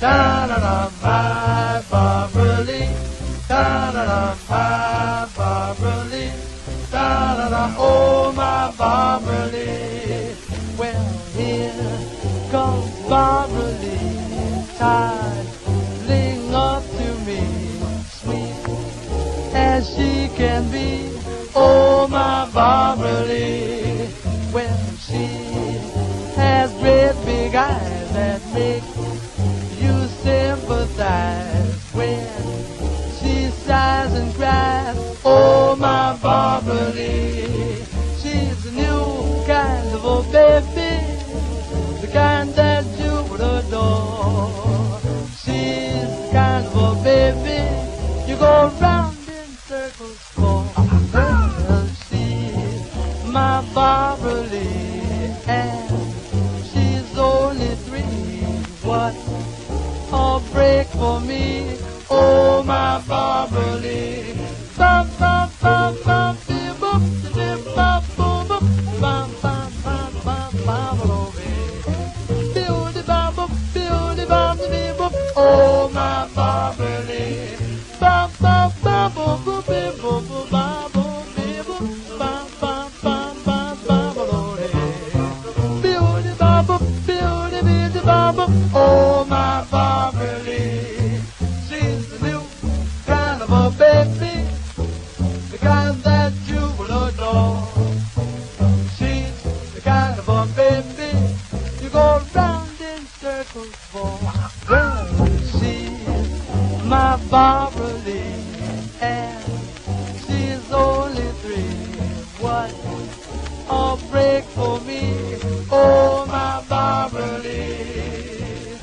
Da-da-da, my Barbara Lee. Da-da-da, my Barbara Lee. Da-da-da, oh, my Barbara Lee. Well, here comes Barbara Lee, sidling up to me, sweet as she can be. Oh, my Barbara Lee. Well, she has great big eyes that make you sympathize when she sighs and cries. Oh, my Barbara Lee. She's a new kind of a baby, the kind that you would adore. She's the kind of a baby you go round in circles for. Well, she's my Barbara Lee, and she's only 3. What a break for me. Oh, my Barbara Lee. Bum, bum, bum, bum, bim, bum, bim, bum, boom, bum, bum, bum, bum, bum, bum, oh, baby. Build bum, bum, build bum, bim, bum. Oh, my Barbara Lee. Bum, bum, bum, bum, bum, bim, bum, bum, bum, bum, bim, bum, bum, bum, bum, bum, bum, oh, baby. Build bum, bum, build bum, bum. Oh, my Barbara Lee. She's the new kind of a baby, the kind that you will adore. She's the kind of a baby you go round in circles for. Well, she's my Barbara Lee, and she's only 3. What a break for me. Oh, my Barbara Lee.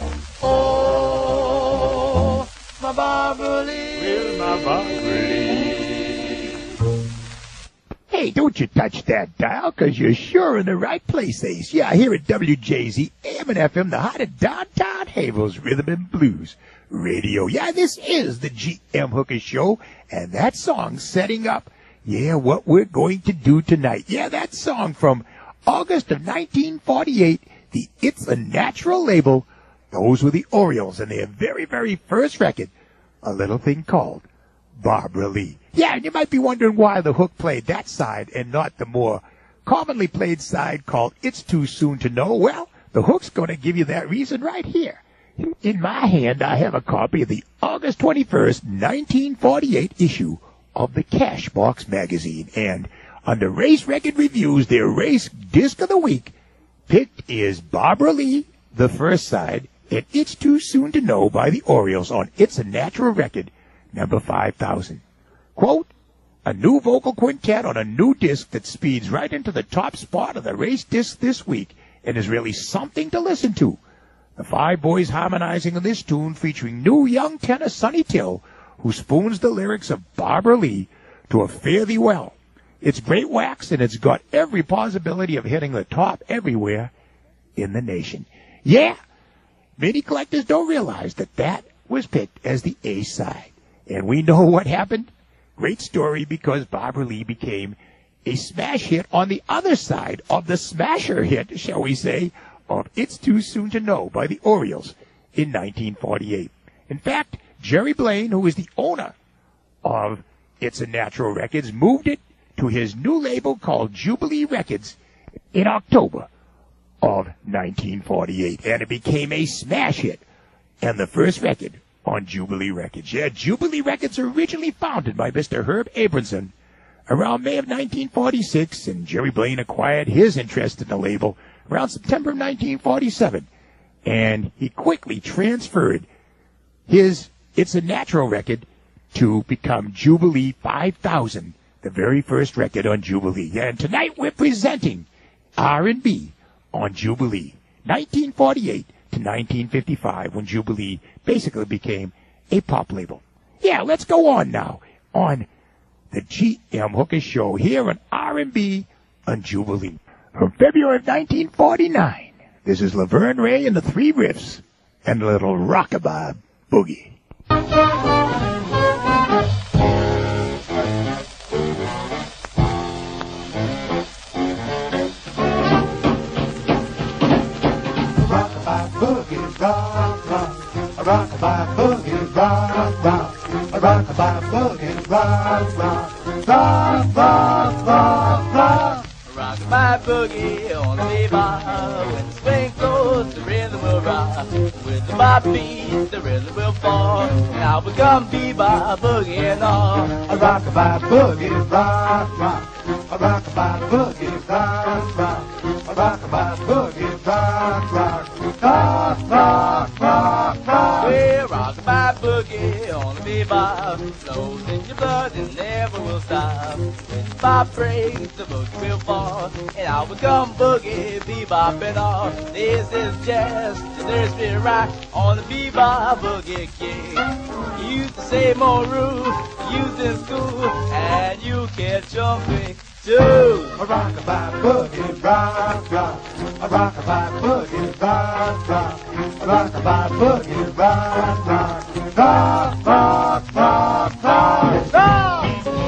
Oh, my Barbara Lee. Well, my Barbara Lee. Hey, don't you touch that dial, 'cause you're sure in the right place, Ace. Yeah, here at WJZ, AM and FM, the heart of downtown Havel's Rhythm and Blues Radio. Yeah, this is the GM Hooker Show, and that song's setting up, yeah, what we're going to do tonight. Yeah, that song from August of 1948, the It's a Natural label. Those were the Orioles and their very, very first record, a little thing called Barbara Lee. Yeah, and you might be wondering why the Hook played that side and not the more commonly played side called It's Too Soon to Know. Well, the Hook's going to give you that reason right here. In my hand, I have a copy of the August 21st, 1948 issue of the Cashbox magazine. And under Race Record Reviews, their race disc of the week picked is Barbara Lee, the first side, and It's Too Soon to Know by the Orioles on It's a Natural record, number 5,000. Quote, a new vocal quintet on a new disc that speeds right into the top spot of the race disc this week and is really something to listen to. The 5 boys harmonizing on this tune featuring new young tenor Sonny Till, who spoons the lyrics of Barbara Lee to a fare thee well. It's great wax, and it's got every possibility of hitting the top everywhere in the nation. Yeah, many collectors don't realize that that was picked as the A side. And we know what happened. Great story, because Barbara Lee became a smash hit on the other side of the smasher hit, shall we say, of It's Too Soon to Know by the Orioles in 1948. In fact, Jerry Blaine, who is the owner of It's a Natural Records, moved it to his new label called Jubilee Records in October of 1948, and it became a smash hit and the first record on Jubilee Records. Yeah, Jubilee Records originally founded by Mr. Herb Abramson around May of 1946, and Jerry Blaine acquired his interest in the label around September of 1947, and he quickly transferred his It's a Natural record to become Jubilee 5000, the very first record on Jubilee. Yeah, and tonight we're presenting R&B on Jubilee, 1948 to 1955, when Jubilee basically became a pop label. Yeah, let's go on now on the GM Hooker Show here on R&B on Jubilee. From February of 1949, this is Laverne Ray and the Three Riffs and a little rockabye boogie. Rockabye boogie, rock, rock, rock, rock, rock, rock, rock, rock, rock. Rock my boogie on the bebop. When the swing goes, the rhythm will rock. With the bop beat, the rhythm will fall. Now we come bebop boogie and all. A rock-a-bye boogie, rock, rock. A rock-a-bye boogie, rock, rock. A rock-a-bye boogie, rock, rock. Rock, rock, rock, rock. Well, rock-a-bye boogie on the bebop. Flows in your blood and never will stop. When the bop breaks, the boogie will fall. And I will come boogie, bebop and all. This is just the nursery rock on the bebop boogie kick. You used to say more rules, used in school, and you catch on quick too. A rock-a-bye boogie, rock, rock. A rock-a-bye boogie, rock, rock. A rock-a-bye boogie, rock, rock. Rock, rock, rock, rock, rock.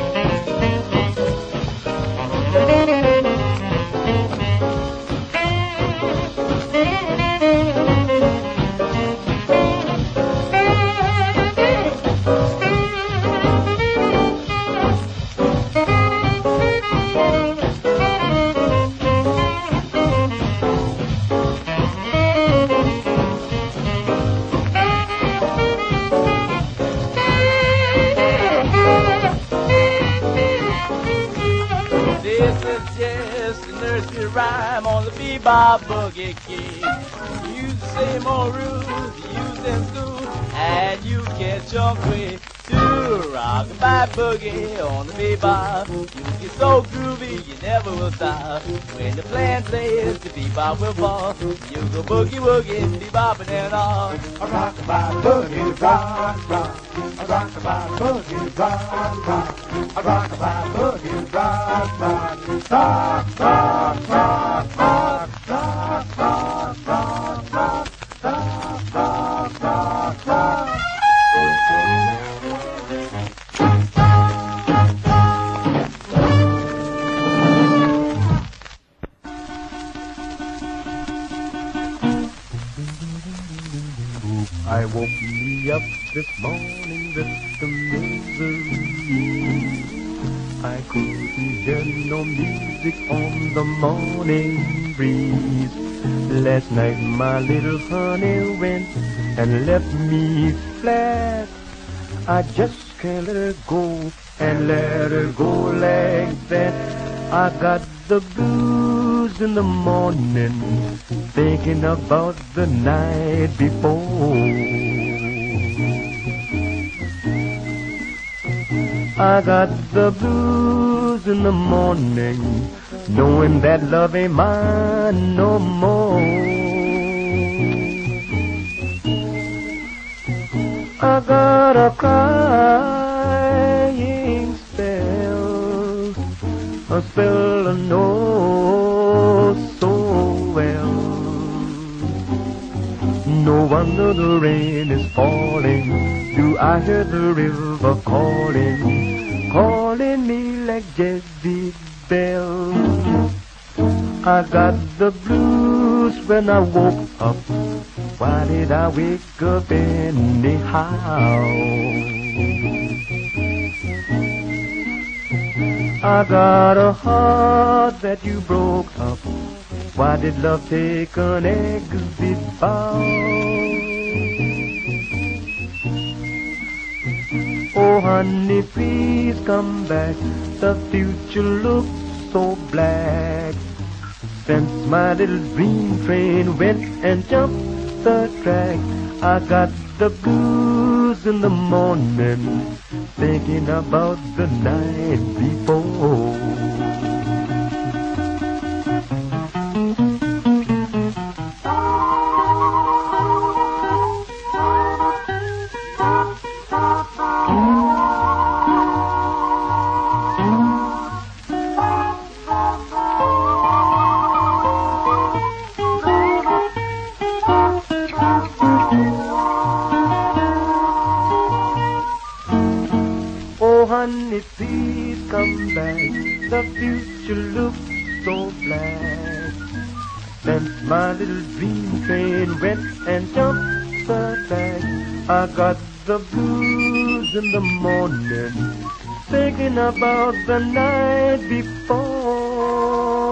Rhyme on the bebop boogie kick. You use the same old rules you used in school, and you catch on quick to rock-a-bye boogie on the bebop. You get so groovy you never will stop. When the plan says the bebop will fall, you go boogie-woogie, bebopping and all. A rock-a-bye boogie, rock, rock. A rock-a-bye boogie, rock, rock. A rock-a-bye boogie, rock, rock. Rock, rock, rock, rock, rock, rock, rock, rock, rock, rock, rock, rock. I woke me up this morning with the misery. I couldn't hear no music on the morning breeze. Last night my little honey went and left me flat. I just can't let her go and let her go like that. I got the blues in the morning, thinking about the night before. I got the blues in the morning, knowing that love ain't mine no more. I got a crying spell, a spell I know so well. No wonder the rain is falling. Do I hear the river calling, calling me like Jezebel? I got the blues when I woke up. Why did I wake up anyhow? I got a heart that you broke up. Why did love take an exit bow? Oh honey, please come back. The future looks so black. Since my little dream train went and jumped the track, I got the blues in the morning, thinking about the night before. Honey, please come back. The future looks so black. Since my little dream train went and jumped the track, I got the blues in the morning, thinking about the night before.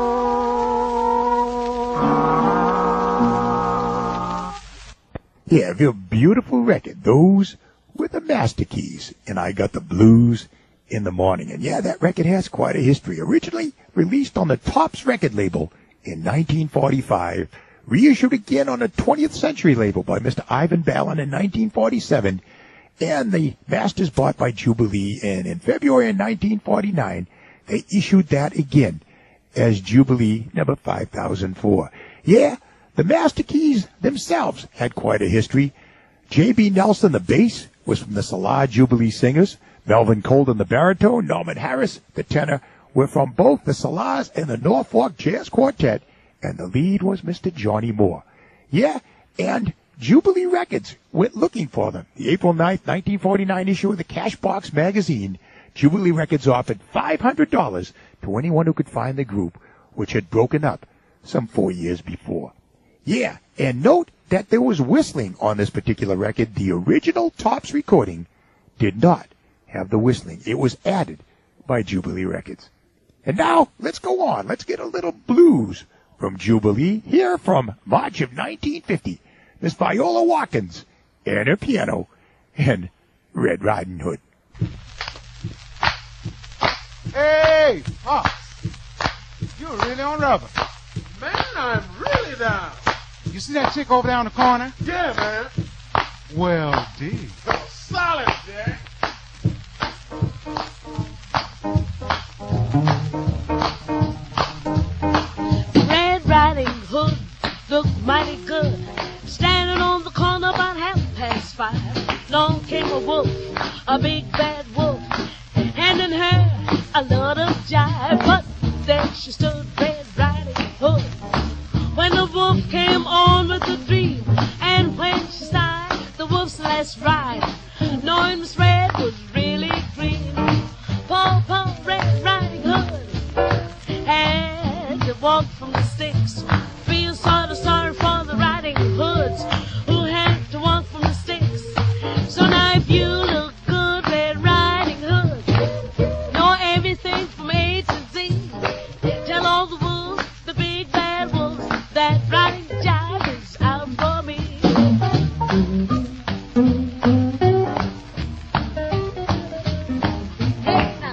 Yeah, a beautiful record. Those were the Master Keys, and I Got the Blues in the Morning. And yeah, that record has quite a history. Originally released on the Tops record label in 1945, reissued again on the 20th Century label by Mr. Ivan Ballon in 1947, and the masters bought by Jubilee, and in February of 1949, they issued that again as Jubilee number 5004. Yeah, the Master Keys themselves had quite a history. J.B. Nelson, the bass, was from the Salah Jubilee Singers. Melvin Colden, the baritone, Norman Harris, the tenor, were from both the Salahs and the Norfolk Jazz Quartet, and the lead was Mr. Johnny Moore. Yeah, and Jubilee Records went looking for them. The April 9th, 1949 issue of the Cashbox magazine, Jubilee Records offered $500 to anyone who could find the group, which had broken up some 4 years before. Yeah, and note that there was whistling on this particular record. The original Tops recording did not have the whistling. It was added by Jubilee Records. And now, let's go on. Let's get a little blues from Jubilee, here from March of 1950. Miss Viola Watkins and her piano and Red Riding Hood. Hey, Pops, you're really on rubber. Man, I'm really down. You see that chick over there on the corner? Yeah, man. Well, dude. Solid, Jack. Red Riding Hood looked mighty good, standing on the corner about 5:30. Long came a wolf, a big bad wolf, handing her a lot of jive. But there she stood, Red Riding Hood, when the wolf came on with the dream. And when she sighed, the wolf's last ride, knowing Miss Red was really green. Paw, paw, Red Riding Hood had to walk from the sticks. Feel sort of sorry for the Riding Hoods who had to walk from the sticks. So now if you look good, Red Riding Hood, know everything from A to Z. Tell all the wolves, the big bad wolves, that riding jive is out for me. Hey now.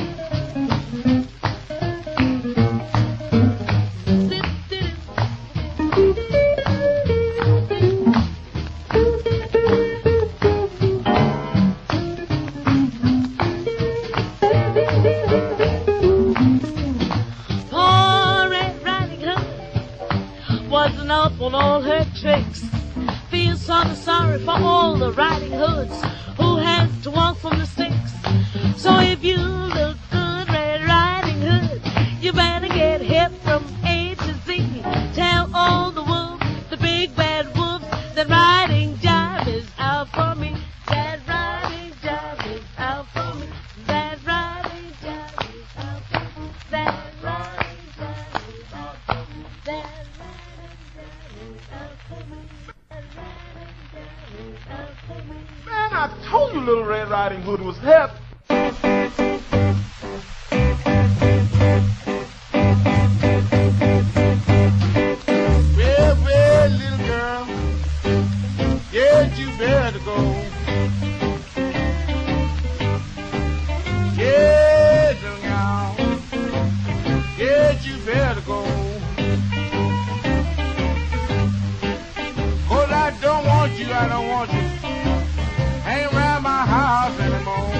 Poor Red Riding Hood wasn't up on all her tricks. Feel sort of sorry for all the Riding Hoods who had to walk from the sticks. So if you look good, Red Riding Hood, you better get hip from A to Z. Tell all the wolves, the big bad wolves, that riding jive is out for me. That riding jive is out for me. That riding jive is out for me. That riding jive is out for me. That riding jive is out for me. That riding jive is out for me. Man, I told you Little Red Riding Hood was hip. Well, well, little girl, yeah, you better go. Yeah, little girl, yeah, you better go. 'Cause I don't want you, I don't want you. Ain't around my house anymore.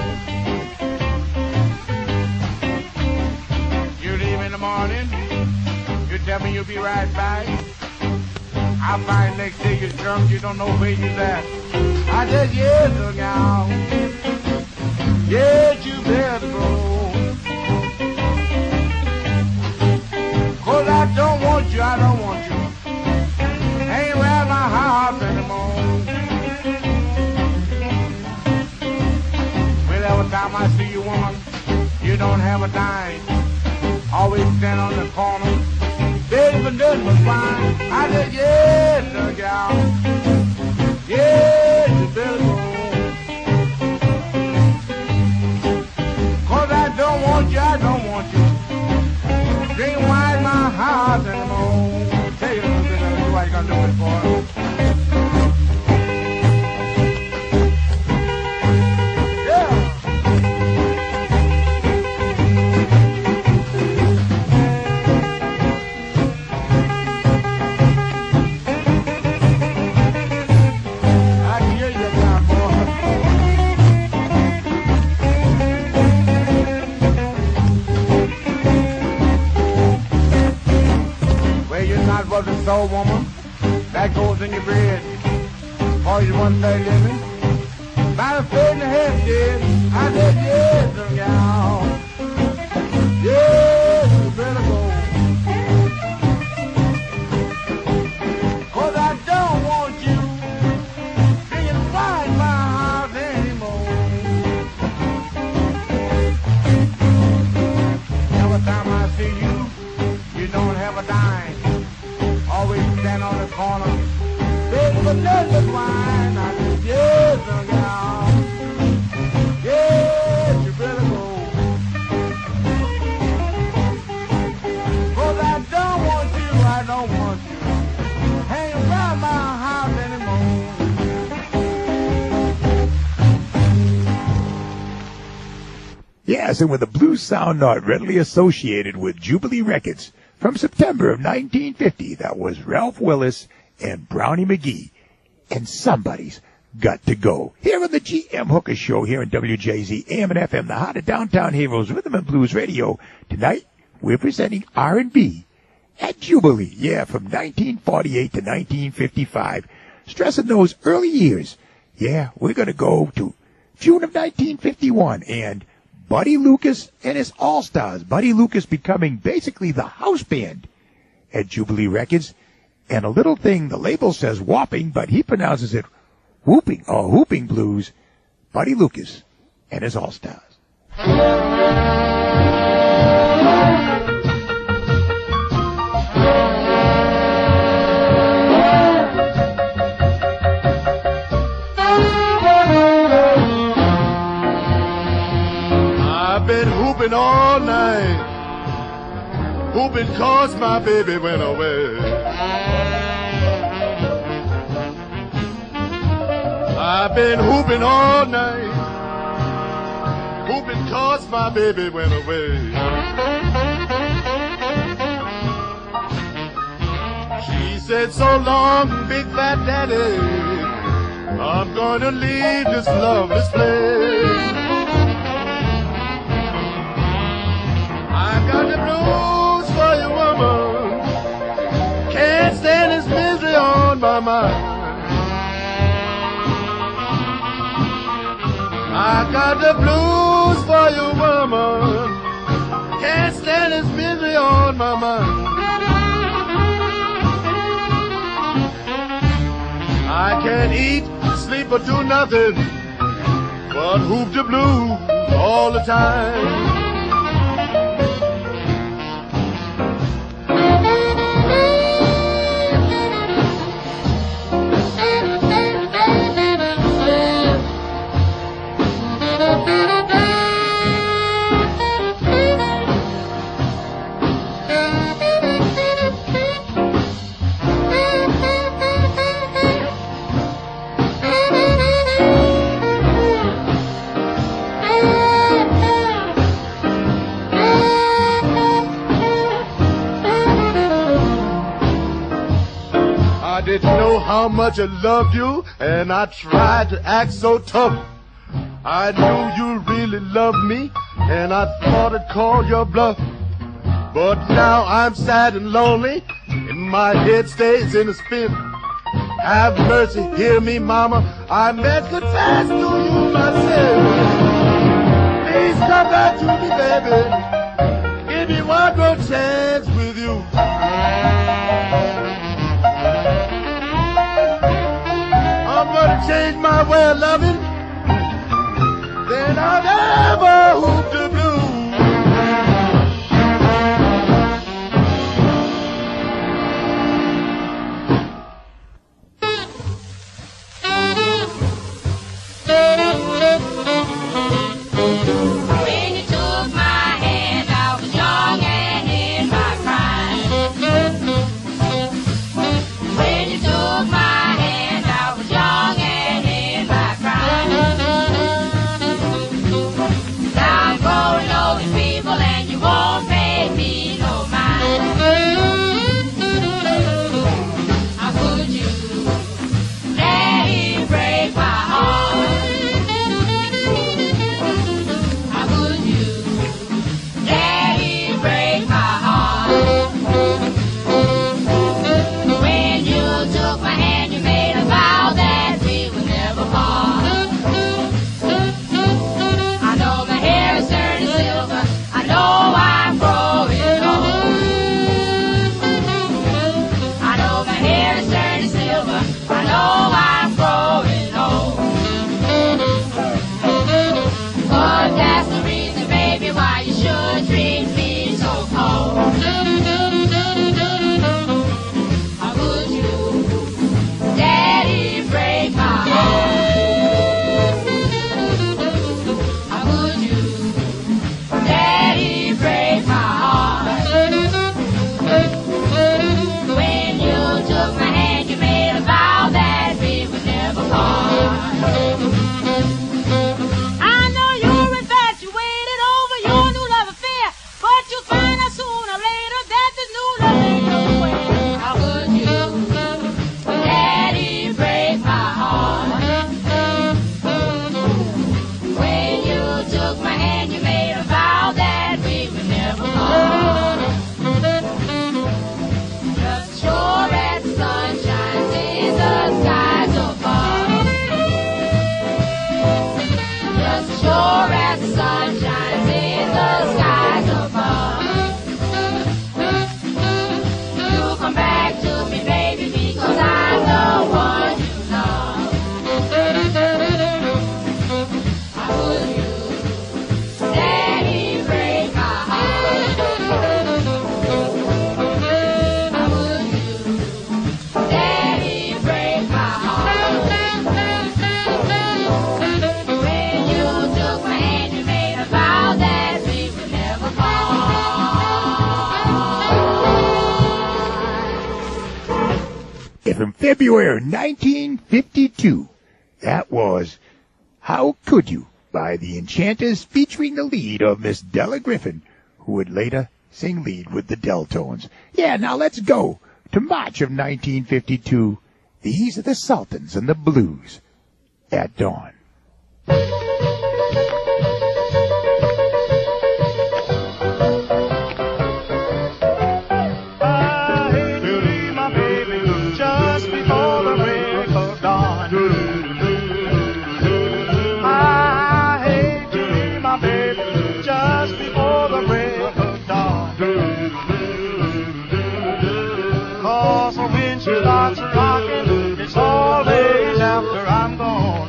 You leave in the morning, you tell me you'll be right back. I find next day you're drunk, you don't know where you're at. I said, yes, little gal, yes, you better go. 'Cause I don't want you, I don't want you. Ain't around my house anymore. Well, every time I see you, woman, you don't have a dime. Always stand on the corner. Baby, this was fine. I said, yes, little gal. Yes, you better go. old woman, that goes in your bread. For you one day living, by the fade in the head, dear. I said, yes, little gal. Yes, you better go. 'Cause I don't want you being fine my house anymore. Every time I see you, you don't have a dime. Always stand on the corner, begging for nothing but wine. I said, yes, little gal. Yes, you better go. 'Cause I don't want you hanging around my house anymore. Yes, and with a blues sound not readily associated with Jubilee Records, from September of 1950, that was Ralph Willis and Brownie McGhee, and Somebody's Got to Go. Here on the GM Hooker Show here on WJZ AM and FM, the heart of downtown Haverhill's Rhythm and Blues Radio. Tonight, we're presenting R&B at Jubilee, from 1948 to 1955. Stressing those early years. Yeah, we're going to go to June of 1951, and Buddy Lucas and his All-Stars. Buddy Lucas becoming basically the house band at Jubilee Records. And a little thing, the label says whopping, but he pronounces it whooping, or whooping blues. Buddy Lucas and his All-Stars. I've been hooping all night, hooping 'cause my baby went away. I've been hooping all night, hooping 'cause my baby went away. She said, so long, big fat daddy, I'm gonna leave this loveless place. I got the blues for you, woman, can't stand this misery on my mind. I got the blues for you, woman, can't stand this misery on my mind. I can't eat, sleep, or do nothing but hoop the blues all the time. I didn't know how much I loved you, and I tried to act so tough. I knew you really loved me, and I thought I'd call your bluff. But now I'm sad and lonely, and my head stays in a spin. Have mercy, hear me, mama, I must confess to you myself. Please come back to me, baby, give me one more chance with you. I'm gonna change my way of loving, then I'll never hoop the blues. When you took my hand, I was young and in my prime. When you took my hand, I was young and in my prime. from February 1952. That was How Could You by the Enchanters, featuring the lead of Miss Della Griffin, who would later sing lead with the Deltones. Yeah, now let's go to March of 1952. These are the Sultans and the Blues at Dawn. Starts rocking, it's always after I'm gone.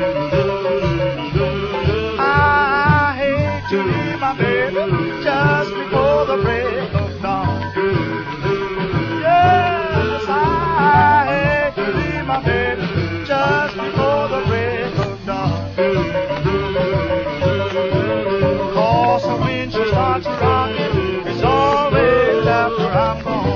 I hate to leave my baby just before the break of dawn. Yes, I hate to leave my baby just before the break of dawn. 'Cause when she starts rocking, it's always after I'm gone.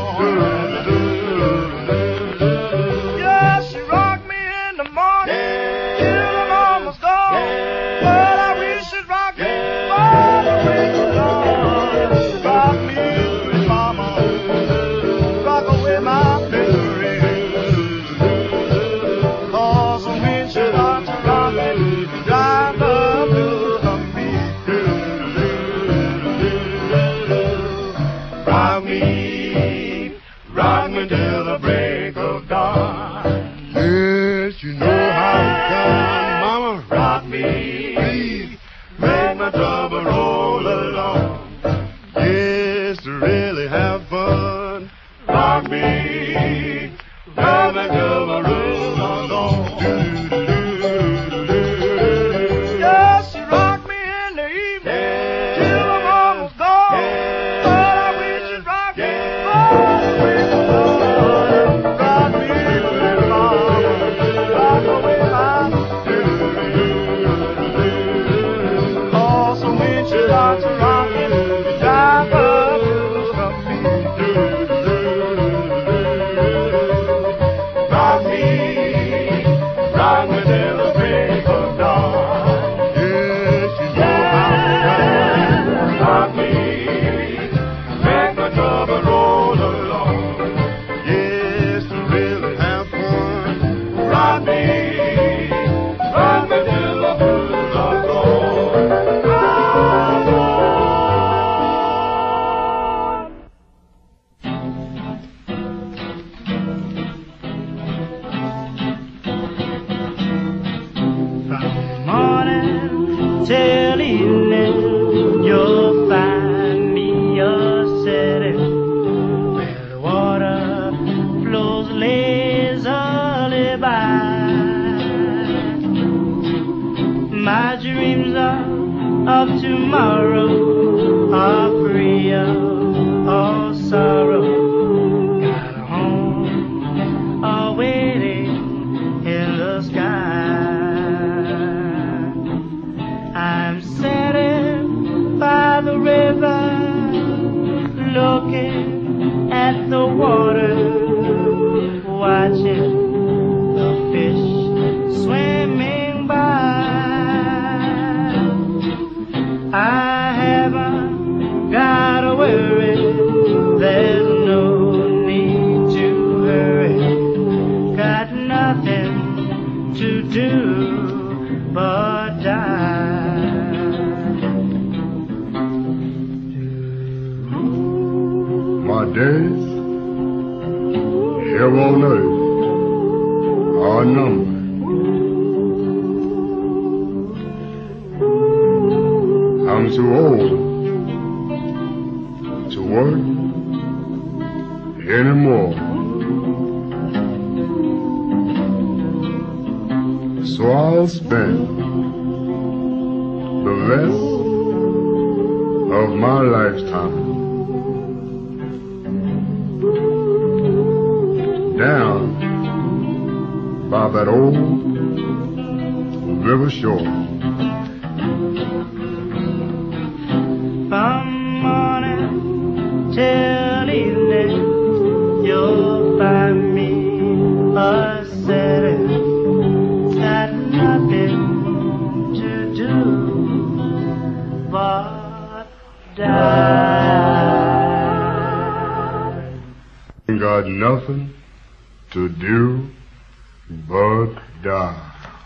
got nothing to do but die.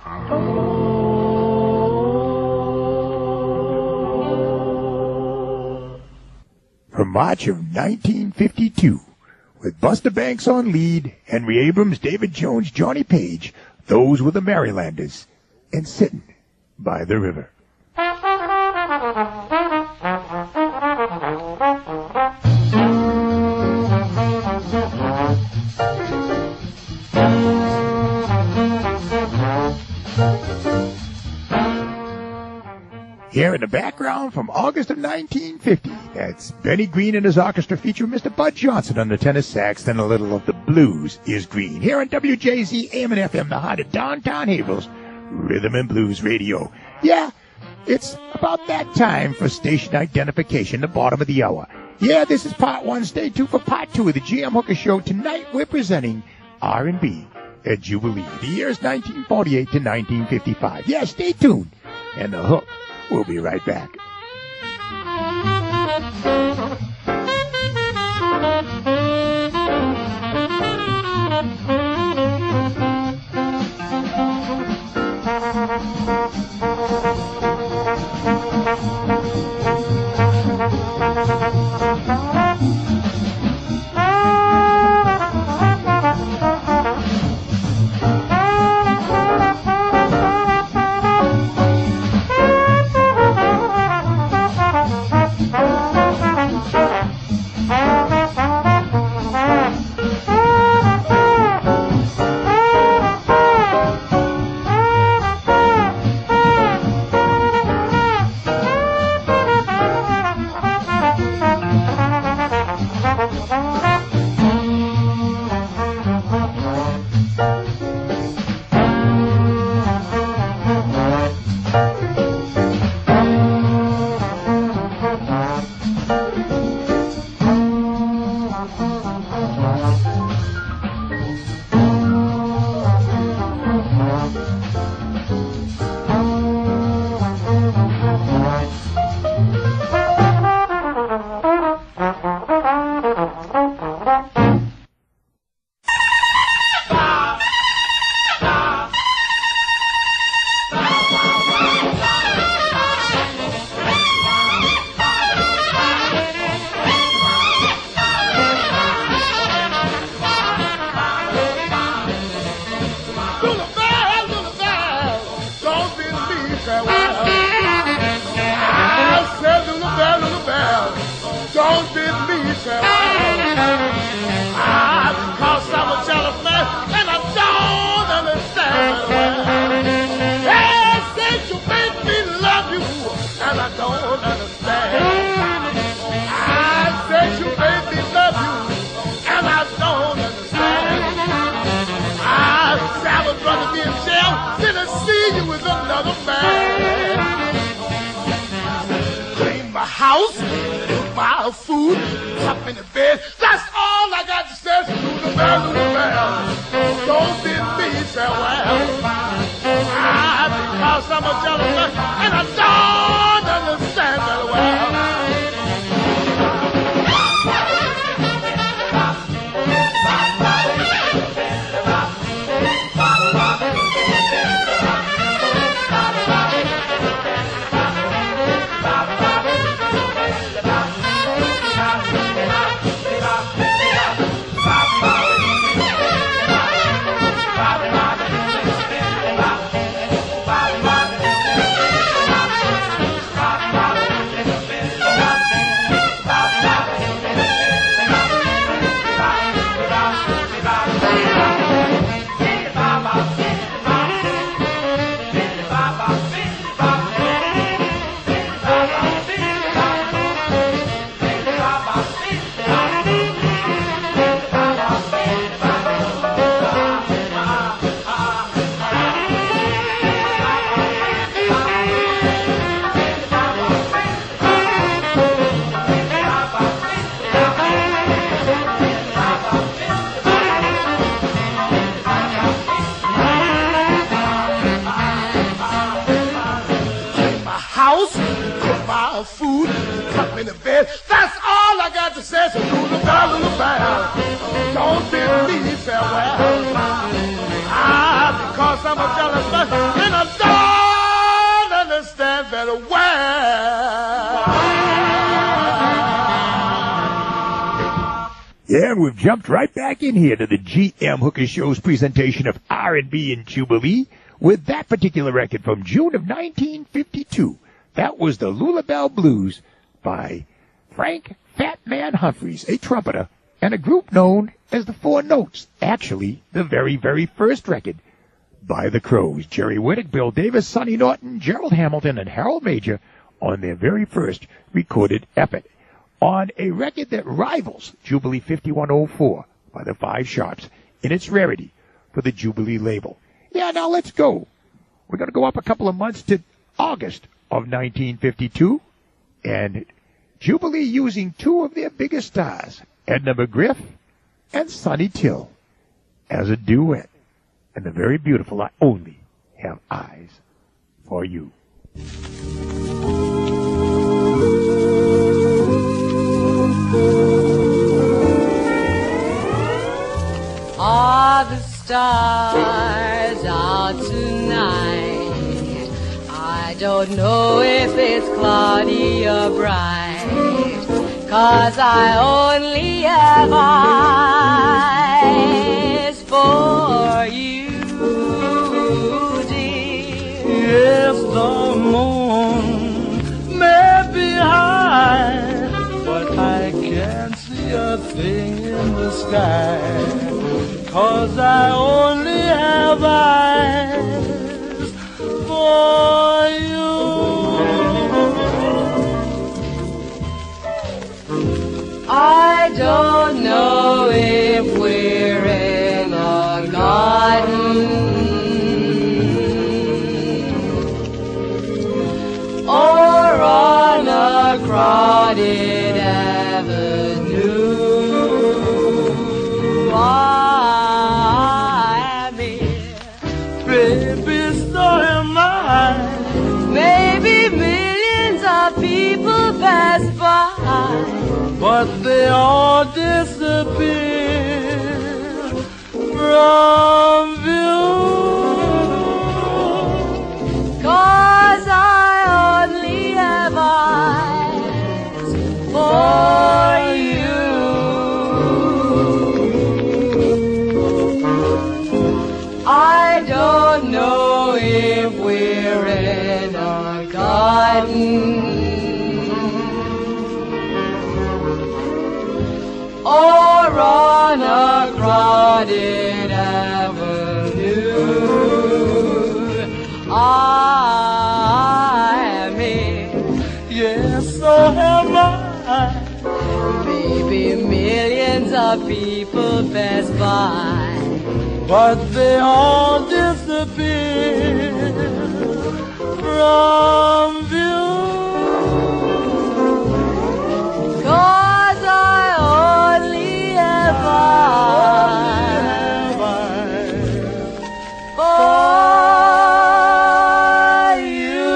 From March of 1952, with Buster Banks on lead, Henry Abrams, David Jones, Johnny Page, those were the Marylanders, and Sitting by the River. Here in the background from August of 1950, that's Benny Green and his orchestra featuring Mr. Bud Johnson on the tenor sax, then a little of the blues is green. Here on WJZ AM and FM, the heart of downtown Haverhill's Rhythm and Blues Radio. Yeah, it's about that time for station identification, the bottom of the hour. Yeah, this is part one. Stay tuned for part two of the G.M. Hooker Show. Tonight we're presenting R&B at Jubilee. The years 1948 to 1955. Yeah, stay tuned. And the hook. We'll be right back. Food, come in the bed. That's all I got got to say some lullaby. Don't bid me farewell. Because I'm a jealous man and I don't understand very well. Yeah, and we've jumped right back in here to the GM Hooker Show's presentation of R&B and Jubilee with that particular record from June of 1952. That was the Lullaby Blues by Frank Fat Man Humphreys, a trumpeter, and a group known as the Four Notes. Actually, the very, very first record by the Crows. Jerry Whittick, Bill Davis, Sonny Norton, Gerald Hamilton, and Harold Major on their very first recorded effort. On a record that rivals Jubilee 5104 by the Five Sharps in its rarity for the Jubilee label. Yeah, now let's go. We're going to go up a couple of months to August of 1952, and Jubilee using two of their biggest stars, Edna McGriff and Sonny Till, as a duet. And the very beautiful I Only Have Eyes for You. Are the stars out tonight? I don't know if it's cloudy or bright, 'cause I only have eyes for you, dear. Yes, the moon may be high, but I can't see a thing in the sky, 'cause I only have eyes for you. I don't know if we're in a garden or on a crowded avenue. I am here, Baby, so am I. maybe millions of people pass by, But they all disappear from view. 'cause I only have eyes for you. I don't know if we're in a garden or on a crowded avenue. I am here, Yes, so am I. maybe millions of people pass by, But they all disappear from view. 'cause I only have eyes for you.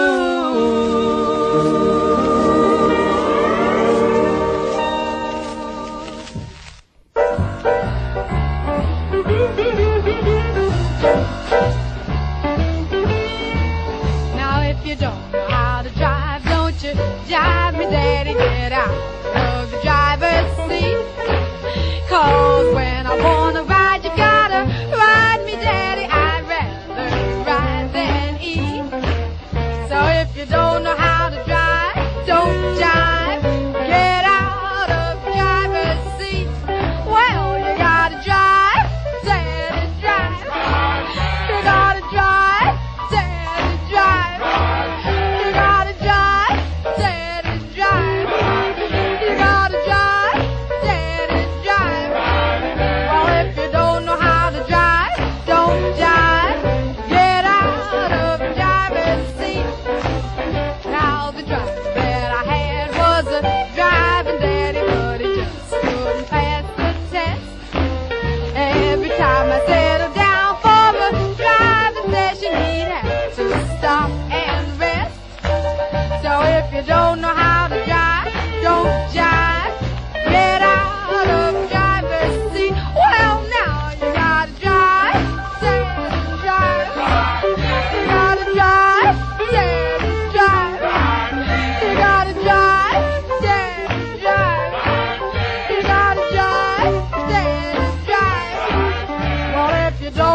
Now if you don't know how to drive, don't you drive me, Daddy, get out of the driver's seat. 'Cause when I wanna ride, you gotta ride me, Daddy. I'd rather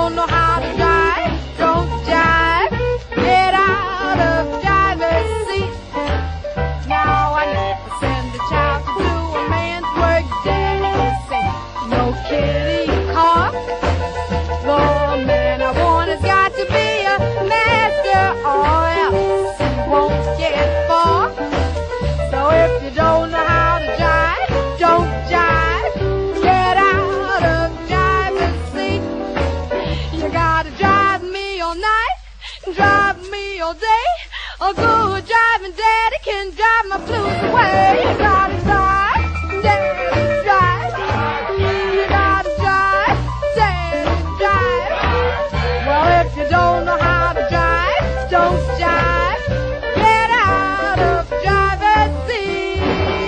don't know how to drive, don't jive. Get out of driver's seat. Now I never send a child to do a man's work. Daddy can say, no kitty car. The man I want has got to be a master or else he won't get far. So if you don't know how to drive, don't jive. Get out of driver's seat. You gotta drive me all night, drive me all day. A good driving daddy can drive my blues away. You gotta drive, daddy, drive. You gotta drive, daddy, drive. Well, if you don't know how to drive, don't jive. Get out of driver's seat.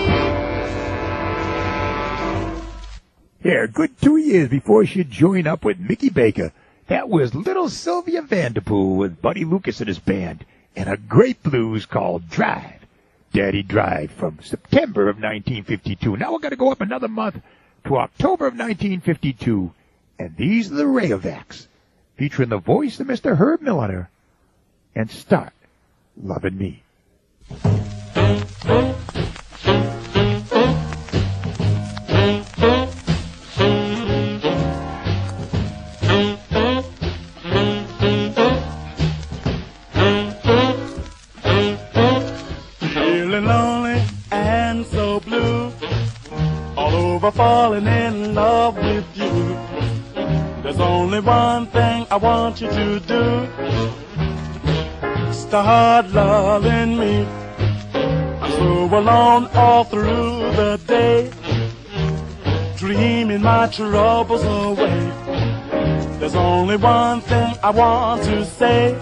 Yeah, a good 2 years before she'd join up with Mickey Baker. That was little Sylvia Vanderpool with Buddy Lucas and his band, and a great blues called Drive, Daddy Drive, from September of 1952. Now we're going to go up another month to October of 1952, and these are the Rayovacs, featuring the voice of Mr. Herb Milliner, and Start Loving Me. Feeling lonely and so blue, all over falling in love with you. There's only one thing I want you to do. Start loving me. I'm so alone all through the day, dreaming my troubles away. There's only one thing I want to say.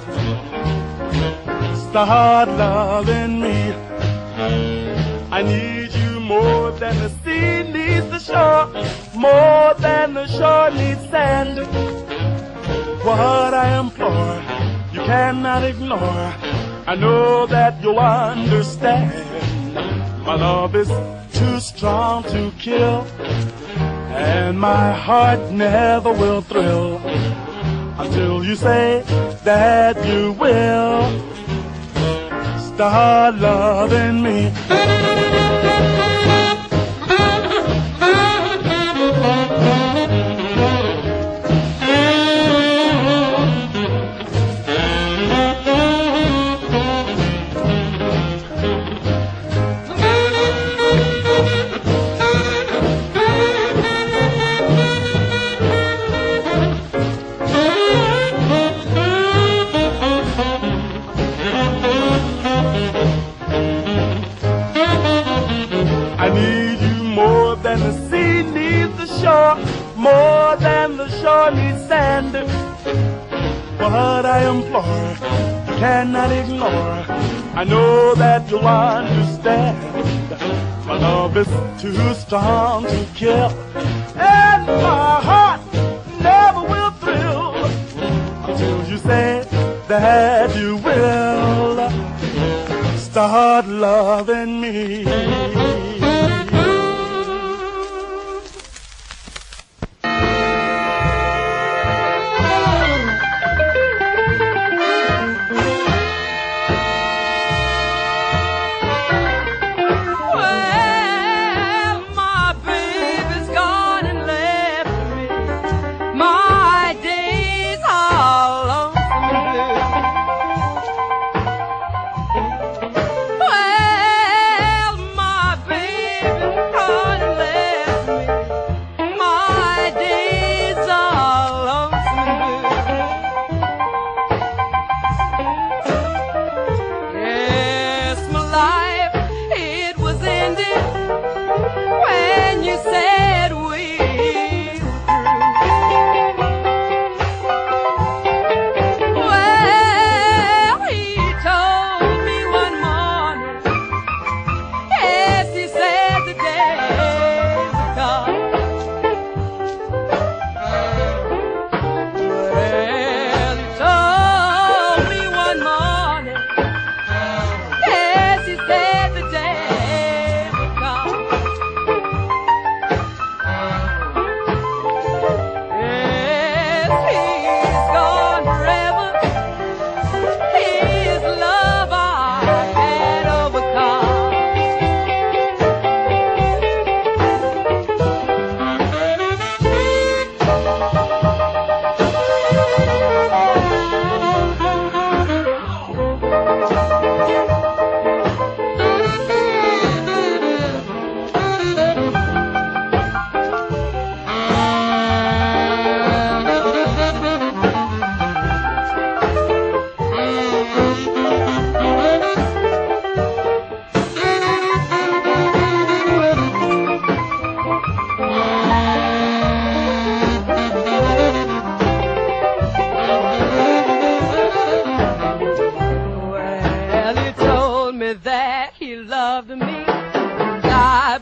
Start loving me. I need you more than the sea needs the shore, more than the shore needs sand. What I implore, you cannot ignore. I know that you'll understand. My love is too strong to kill, and my heart never will thrill until you say that you will. Start loving me. More than the shore needs sand. What I implore, you cannot ignore. I know that you'll understand. My love is too strong to kill, and my heart never will thrill until you say that you will. Start loving me. Well, my baby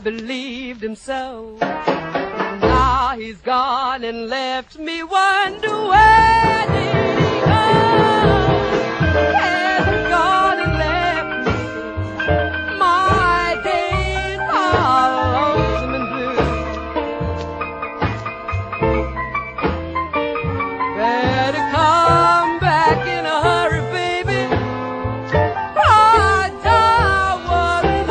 believed him so. Now he's gone and left me wonder where did he go? Has he gone and left me my days are lonesome and blue? Better come back in a hurry, baby. I want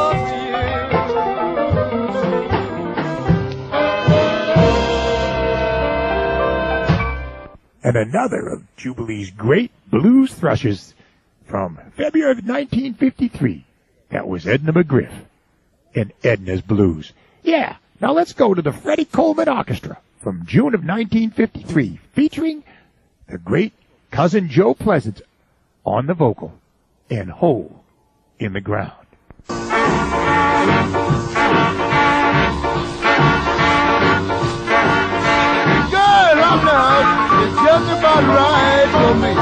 And another of Jubilee's great blues thrushes from February of 1953. That was Edna McGriff and Edna's Blues. Yeah, now let's go to the Freddie Coleman Orchestra from June of 1953, featuring the great Cousin Joe Pleasant on the vocal and Hole in the Ground. Girl, I'm not. It's just about right for me.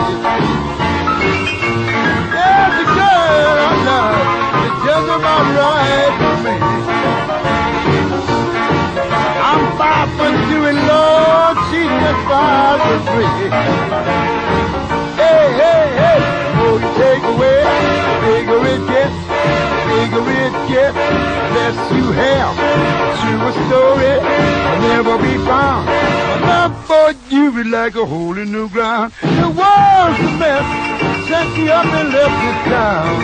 Yes, the girl, I'm not. It's just about right for me. I'm 5'2" and Lord, she's just 5'3". Hey, hey, hey, oh, you take away, the bigger it gets, the bigger it gets. Less you have, true story will never be found. Enough for you is like a hole in the ground. The world's a mess, sent you up and left it down.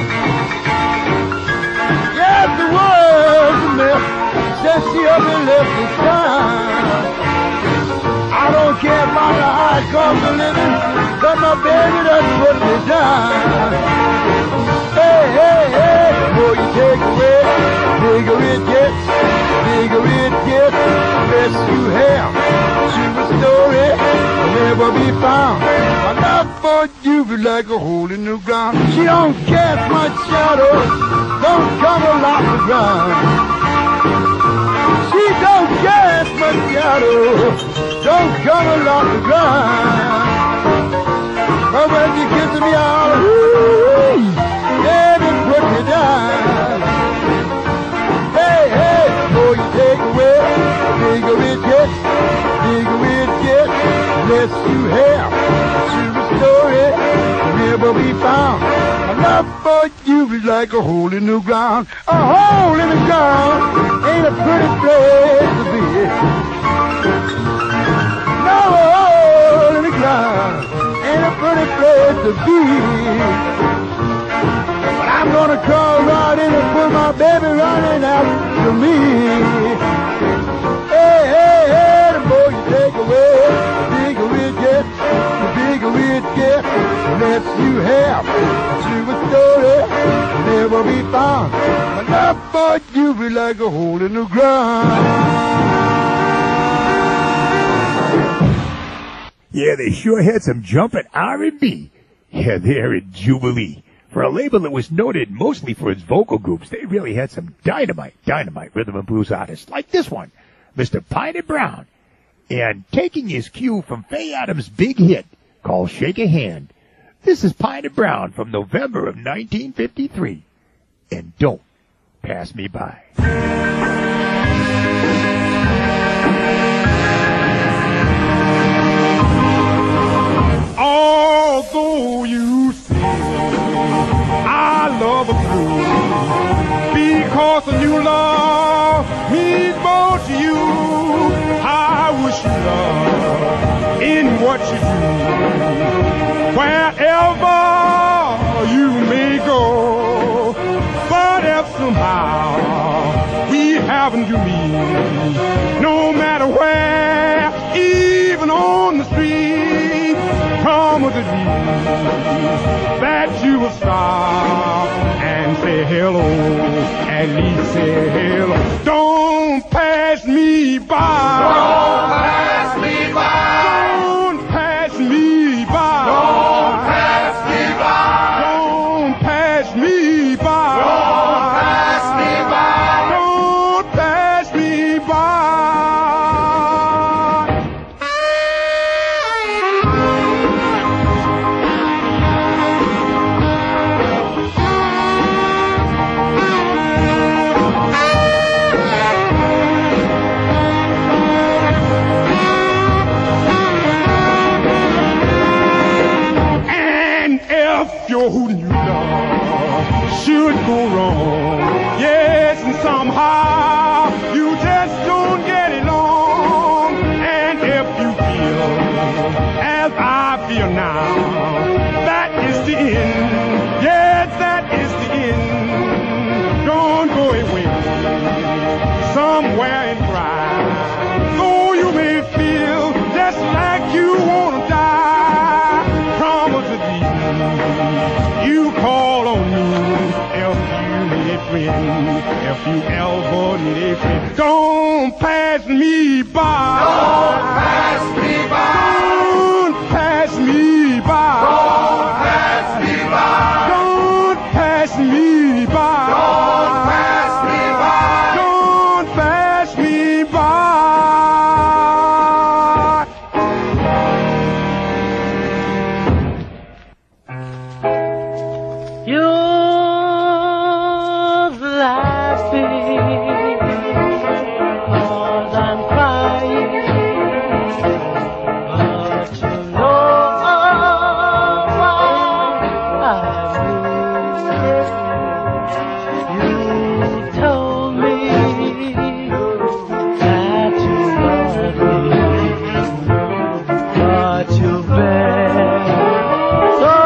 Yes, the world's a mess, sent you up and left it down. I don't care about the high cost of living, but my baby done put me down. Hey, hey, hey, the more you take away, the bigger it gets, the bigger it gets. Less you have, true story will never be found. Enough for you is like a hole in the ground. She don't cast much shadow, don't cover a lot of ground. She don't cast much shadow, don't cover a lot of ground. But when you kiss me out, ooh, baby, put me down. Hey, hey, before you take away, the bigger it gets, the bigger it gets. Less you have, true story will never be found. Enough for you is like a hole in the ground. A hole in the ground ain't a pretty place to be. No hole in the ground ain't a pretty place to be. But I'm gonna crawl right in and put my baby running after me. Hey, hey, hey, the more you take away, the bigger it gets, the bigger it gets. The less you have, the true story will never be found. Enough for you be like a hole in the ground. Yeah, they sure had some jumpin' R&B. Yeah, they're in Jubilee. For a label that was noted mostly for its vocal groups, they really had some dynamite rhythm and blues artists like this one, Mr. Piney Brown. And taking his cue from Faye Adams' big hit called Shake a Hand, this is Piney Brown from November of 1953. And Don't Pass Me By. Although you say I love a blue, because a new love means more to you. I wish you love in what you do, wherever you may go. But if somehow we happen to meet, no matter where, even on the street, come with a dream that you will stop and say hello, at least say hello. Don't pass me by. Don't pass me by. Don't pass me by. Don't pass me by. Don't pass me by. Don't pass me by. Don't pass me by. sure who knew love should go wrong. Yes, and somehow you just don't get along. And if you feel as I feel now, that is the end. Yes, that is the end. Don't go away somewhere and cry. Though you may feel just like you want to die, promise me you call on me if you need a friend. If you ever need a friend, don't pass me by. Don't pass me by. Don't pass me by. Don't pass me by. Don't pass me by. Don't pass me by. Don't pass me by. You're laughing, 'cause I'm crying, but you know why I'm blue. You told me that you loved me, but you've been so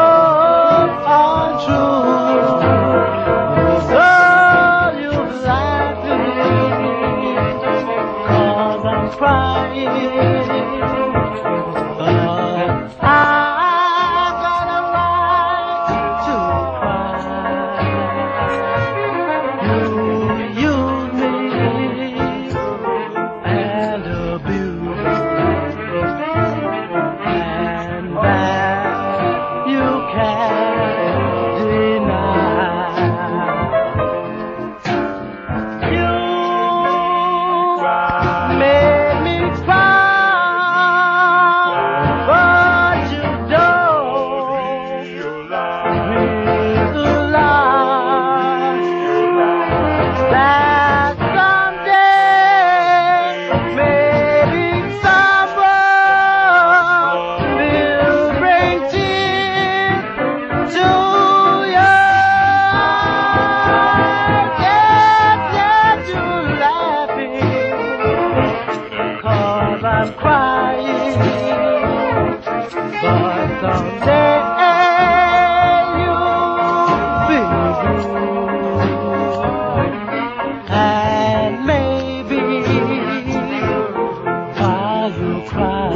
untrue. So you're laughing, 'cause I'm crying, but I've got a right to cry. You use me and abuse me, and that you can't deny. You made me cry, but you don't realize that someday maybe someone will bring tears to your eyes. Yes, you're laughing, 'cause I'm crying, but someday you'll be blue, and maybe while you cry,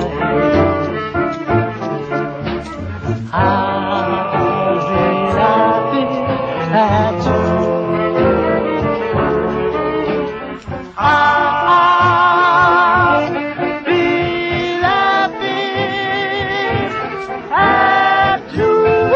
I'll be laughing at you. I'll be laughing at you.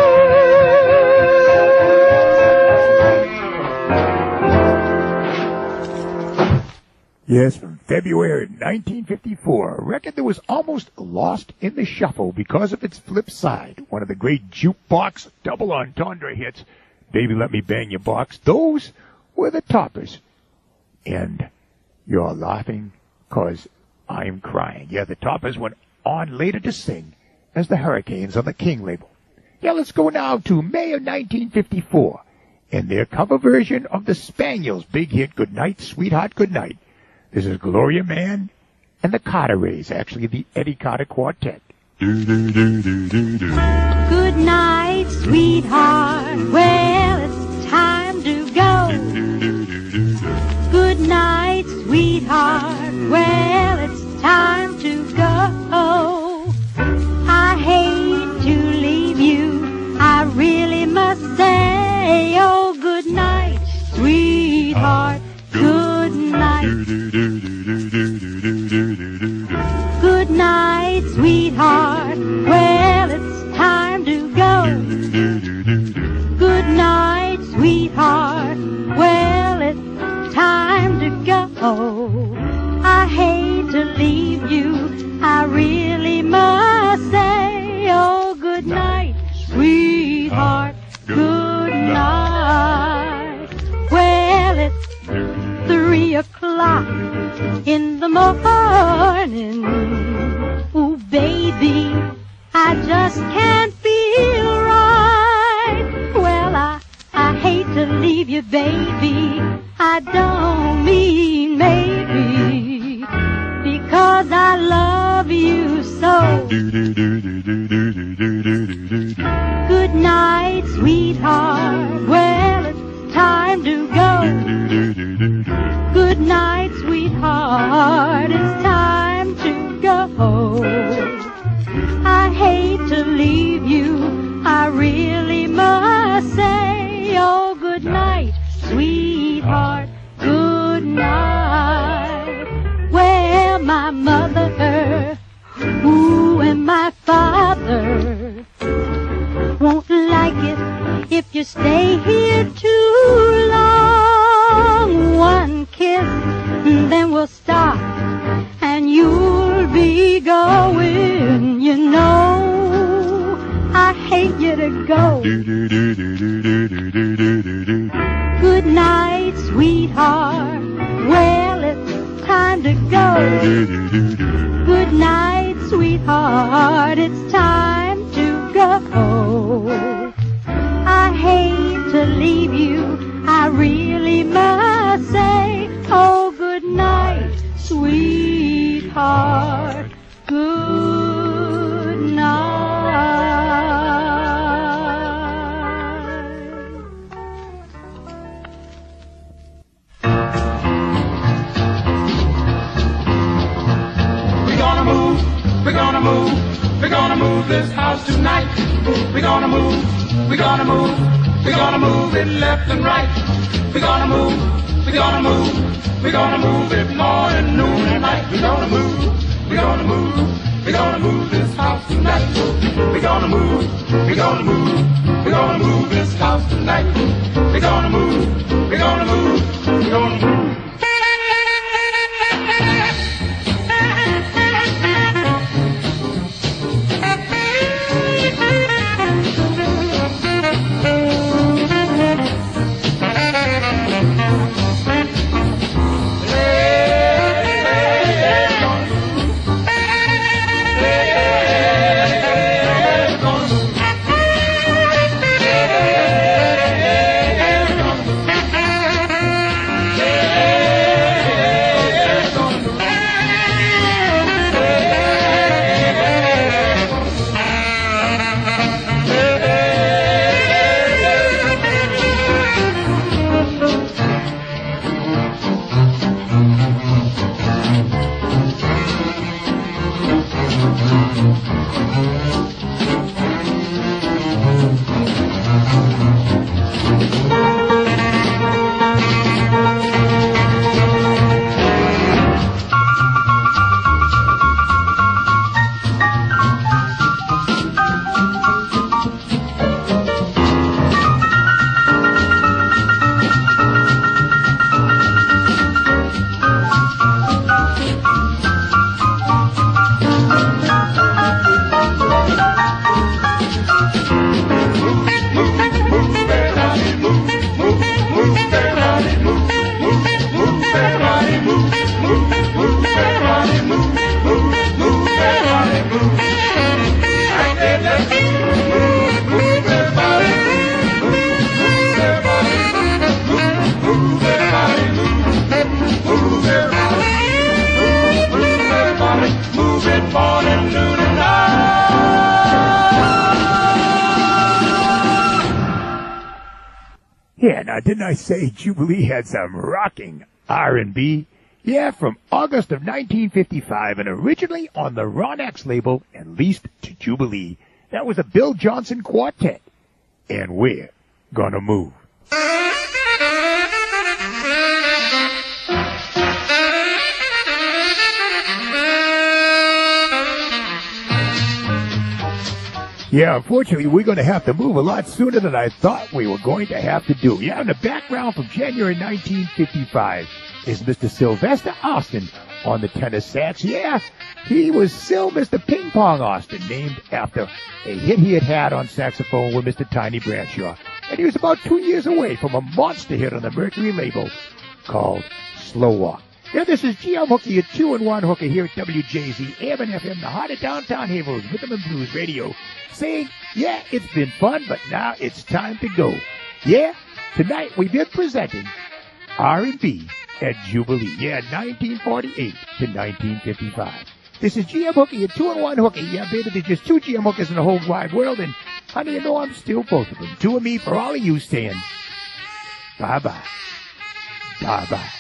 Yes, from February 1954, a record that was almost lost in the shuffle because of its flip side. One of the great jukebox double entendre hits, Baby Let Me Bang Your Box. Those were the toppers. And you're laughing 'cause I'm crying. Yeah, the toppers went on later to sing as the Hurricanes on the King label. Yeah, let's go now to May of 1954 and their cover version of the Spaniels' big hit, Good Night, Sweetheart, Good Night. This is Gloria Mann and the Carterays, actually the Eddie Carter Quartet. Good night, sweetheart. Well, it's time to go. Good night, sweetheart. Well, it's time to go. I hate to leave you. I really must say, oh, good night, sweetheart. Good night. Good night, sweetheart. Well, it's time to go. Good night, sweetheart. Well, it's time to go. I hate to leave you. I really must say, oh, good night, sweetheart. Good night. Well, it's 3 o'clock in the morning. Ooh, baby, I just can't feel right. to leave you, baby. I don't mean maybe, because I love you so. Good night, sweetheart. Well, it's time to go. Good night, sweetheart. It's time to go. I hate to leave you. I really must say, oh, good night, sweetheart. Good night. Well, my mother, ooh, and my father won't like it if you stay here too long. One kiss, and then we'll stop, and you'll be going, you know. I hate you to go. Good night, sweetheart. Well, it's time to go. Good night, sweetheart. It's time to go. I hate to leave you. I really must say, oh, good night, sweetheart. Good night. We're gonna move, we're gonna move this house tonight. We're gonna move, we're gonna move, we're gonna move it left and right. We're gonna move, we're gonna move, we're gonna move it morning, noon, and night. We're gonna move, we're gonna move, we're gonna move this house tonight. We're gonna move, we're gonna move, we're gonna move this house tonight. We're gonna move, we're gonna move, we're gonna move. Yeah, now didn't I say Jubilee had some rocking R&B? Yeah, from August of 1955 and originally on the Ron X label and leased to Jubilee. That was a Bill Johnson quartet. And we're gonna move. Yeah, unfortunately, we're going to have to move a lot sooner than I thought we were going to have to do. Yeah, in the background from January 1955 is Mr. Sylvester Austin on the tenor sax. Yeah, he was still Mr. Ping Pong Austin, named after a hit he had had on saxophone with Mr. Tiny Bradshaw. And he was about 2 years away from a monster hit on the Mercury label called Slow Walk. Yeah, this is G.M. Hooker, your 2-in-1 hooker here at WJZ, AM and FM, the heart of downtown Haverhill's Rhythm and Blues Radio, saying, yeah, it's been fun, but now it's time to go. Yeah, Tonight we've been presenting R&B at Jubilee. Yeah, 1948 to 1955. This is GM Hookie, a 2-in-1 hookie. Yeah, baby, there's just 2 GM hookers in the whole wide world, and honey, you know I'm still both of them. 2 of me for all of you saying bye-bye. Bye-bye.